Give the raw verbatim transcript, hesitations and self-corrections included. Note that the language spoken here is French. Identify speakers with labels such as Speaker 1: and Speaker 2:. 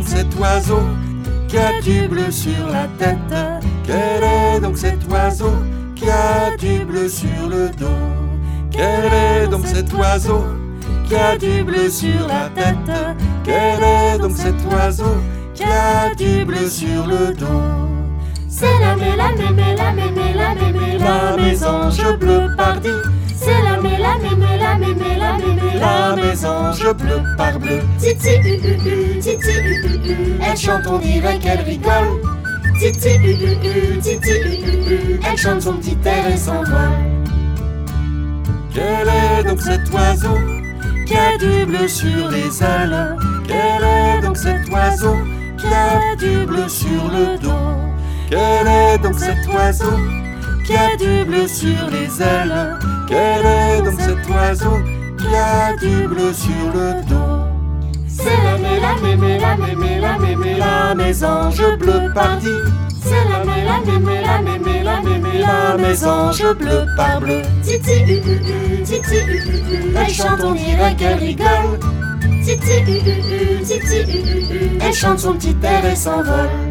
Speaker 1: cet oiseau qui a du bleu sur la tête? Quel est donc cet oiseau qui a du bleu sur le dos? Quel est donc cet oiseau qui a du bleu sur la tête? Quel est donc cet oiseau qui a du bleu sur le dos?
Speaker 2: C'est la mé, la mémé, la mémé, la mémé, la mésange bleu pardi. C'est la mé, la mémé, la mémé, la mémé, la mésange bleu par bleu. Titi u u u, titi u u u, elle chante, on dirait qu'elle rigole. Titi u u u, titi u u u, elle chante son petit air et s'envole.
Speaker 1: Quel est donc cet oiseau qui a du bleu sur les ailes? Quel est donc cet oiseau qui a du bleu sur le dos? Quel est donc cet oiseau qui a du bleu sur les ailes? Quel est donc cet oiseau qui a du bleu sur le dos?
Speaker 2: C'est la mé, la mémé, la mémé, la mémé, la mésange bleu pardi. C'est la mé, la mémé, la mémé, la mémé, la mésange bleu par bleu. Titi u u u, titi u u u, elle chante, on dirait qu'elle rigole. Titi u u u, titi u u u, elle chante son petit air et s'envole.